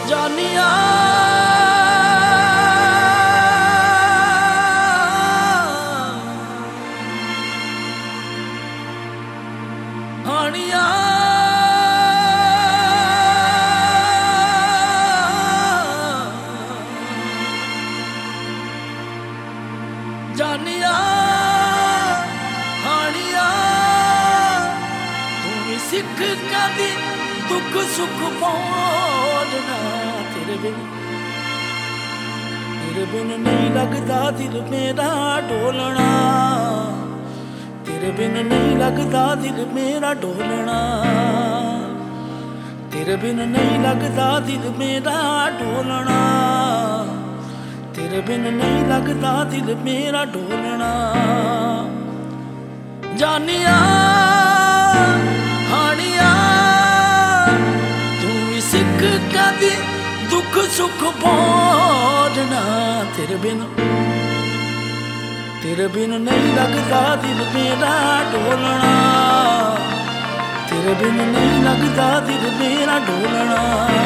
ਜਾਨੀਆਂ ਹਾਣੀਆਂ ਜਾਨੀਆਂ ਹਾਣੀਆਂ ਤੂੰ ਵੀ ਸਿੱਖ ਕਦੀ ਦੁੱਖ ਸੁੱਖ ਪਾਉਣਾ ਤੇਰੇ ਬਿਨ ਨਹੀਂ ਲੱਗਦਾ ਦਿਲ ਮੇਰਾ ਢੋਲਣਾ ਤੇਰੇ ਬਿਨ ਨਹੀਂ ਲੱਗਦਾ ਦਿਲ ਮੇਰਾ ਢੋਲਣਾ ਤੇਰੇ ਬਿਨ ਨਹੀਂ ਲੱਗਦਾ ਦਿਲ ਮੇਰਾ ਢੋਲਣਾ ਤੇਰੇ ਬਿਨ ਨਹੀਂ ਲੱਗਦਾ ਦਿਲ ਮੇਰਾ ਢੋਲਣਾ ਜਾਨੀਆਂ ਹਾਣੀਆਂ ਤੂੰ ਵੀ ਸਿੱਖ ਕਦੀ ਦੁੱਖ ਸੁੱਖ ਪਾਉਣਾ ਤੇਰੇ ਬਿਨ ਨਹੀਂ ਲੱਗਦਾ ਦਿਲ ਮੇਰਾ ਢੋਲਣਾ ਤੇਰੇ ਬਿਨ ਨਹੀਂ ਲੱਗਦਾ ਦਿਲ ਮੇਰਾ ਢੋਲਣਾ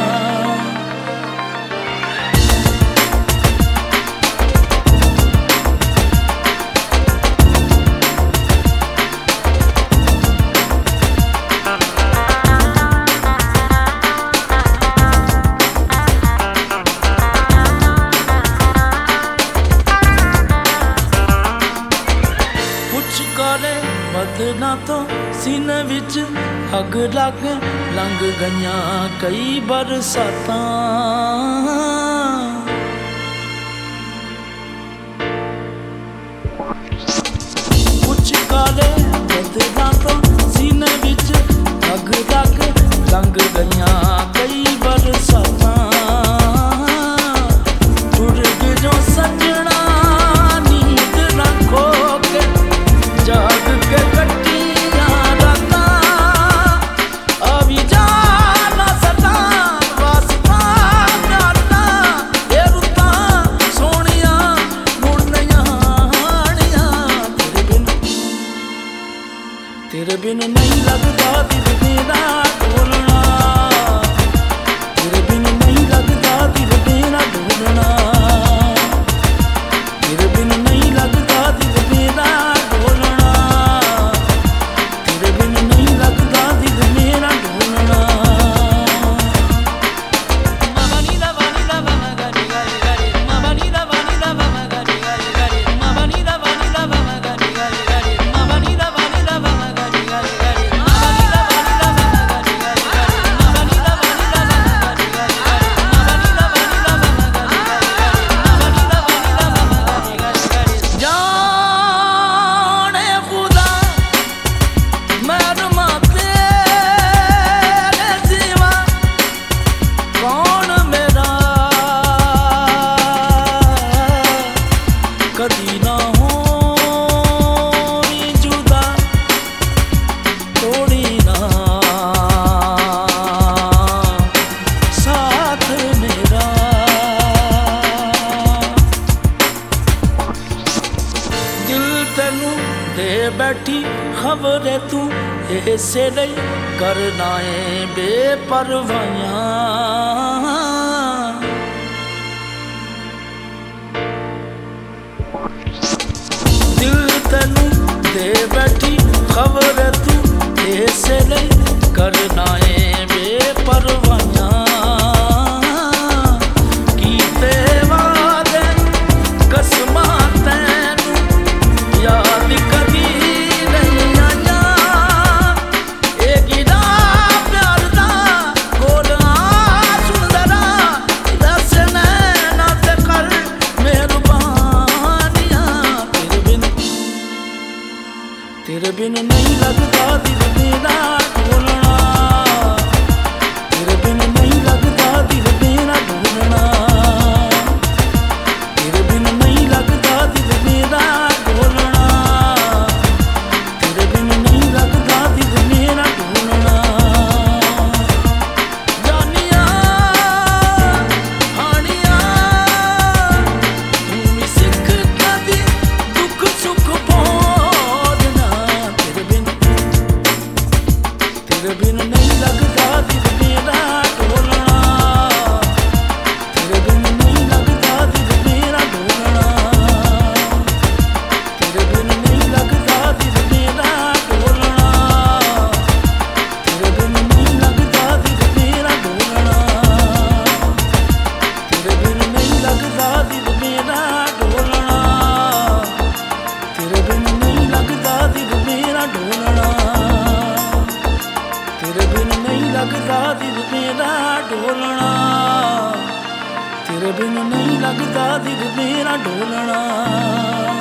ਬਦਨਾਂ ਤੋਂ ਸੀਨੇ ਵਿੱਚ ਅੱਗ ਲੱਗ ਲੰਘ ਗਈਆਂ ਕਈ ਬਰਸਾਤਾਂ ਕੁਛ ਕਾਲੇ ਬਦਨਾਂ ਤੋਂ ਸੀਨੇ ਵਿੱਚ ਅੱਗ ਲੱਗ ਲੰਘ ਗਈਆਂ ਕਈ ਬਰਸਾਤਾਂ ਟੁਰ ਗਏ ਜੋ ਸੱਜਣਾ ਨੀਂਦ ਨਾ ਖੋ ਕੇ ਜਾਗ ਕੇ ਕੱਟੀਆਂ ਰਾਤਾਂ ਆ ਵੀ ਜਾਣਾ ਸਦਾ ਵਾਸਤਾ ਰਾਤਾਂ ਇਹ ਰੁੱਤਾਂ ਸੋਹਣੀਆਂ ਮੁੜਨੀਆਂ ਹਾਣੀਆਂ ਤੇਰੇ ਬਿਨ ਨਹੀਂ ਲੱਗਦਾ ਦਿਲ ਮੇਰਾ ਢੋਲਣਾ ਤੇਰੇ ਬਿਨ ਨਹੀਂ ਲੱਗਦਾ ਦਿਲ ਮੇਰਾ ਢੋਲਣਾ ਤੇਰੇ ਬਿਨ ਨਹੀਂ ਲੱਗਦਾ ਦਿਲ ਮੇਰਾ ਕਦੀ ਨਾ ਹੋਈ ਜੁਦਾ ਤੋੜੀ ਨਾ ਸਾਥ ਮੇਰਾ ਦਿਲ ਤੈਨੂੰ ਦੇ ਬੈਠੀ ਖਬਰੇ ਤੂੰ ਇਸੇ ਲਈ ਕਰਨਾ ਏ ਬੇਪਰਵਾਹੀਆਂ ਤੈਨੂੰ ਦੇ ਬੈਠੀ ਖਬਰ ਤੂੰ ਇਸੇ ਲਈ ਕਰਨਾ ਏ ਬੇਪਰਵਾਹੀਆਂ ਕੀਤੇ ਵਾਦੇ ਕਸਮਾਂ ਤੈਨੂੰ ਯਾਦ ਕਦੀ ਨਹੀਂ ਆਈਆਂ ਇਹ ਗਿਲਾ ਪਿਆਰ ਦਾ ਗੋਲਾ ਸੁੰਦਰਾ ਦੱਸ ਨੈਣਾ ਤੇ ਕਰ ਤੇਰੇ ਬਿਨ ਨਹੀਂ ਲੱਗਦਾ ਦਿਲ ਮੇਰਾ ਢੋਲਣਾ ਤੇਰੇ ਬਿਨ ਨਹੀਂ ਲੱਗਦਾ ਦਿਲ ਮੇਰਾ ਢੋਲਣਾ ਤੇਰੇ ਬਿਨ ਨਹੀਂ ਲੱਗਦਾ ਦਿਲ ਮੇਰਾ ਢੋਲਣਾ ਤੇਰੇ ਬਿਨ ਨਹੀਂ ਲੱਗਦਾ ਦਿਲ ਮੇਰਾ ਢੋਲਣਾ ਜਾਨੀਆਂ ਹਾਣੀਆਂ ਤੂੰ ਵੀ ਸਿੱਖ ਕਦੀ ਦੁੱਖ ਸੁੱਖ ਪਾਉਣਾ ਤੇਰੇ ਬਿਨ ਨਹੀਂ ਲੱਗਦਾ ਦਿਲ ਮੇਰਾ ਢੋਲਣਾ ਲੱਗਦਾ ਦਿਲ ਮੇਰਾ ਢੋਲਣਾ, ਤੇਰੇ ਬਿਨ ਨਹੀਂ ਲੱਗਦਾ ਦਿਲ ਮੇਰਾ ਢੋਲਣਾ, ਤੇਰੇ ਬਿਨ ਨਹੀਂ ਲੱਗਦਾ ਦਿਲ ਮੇਰਾ ਢੋਲਣਾ, ਤੇਰੇ ਬਿਨ ਨਹੀਂ ਲੱਗਦਾ ਦਿਲ ਮੇਰਾ ਢੋਲਣਾ।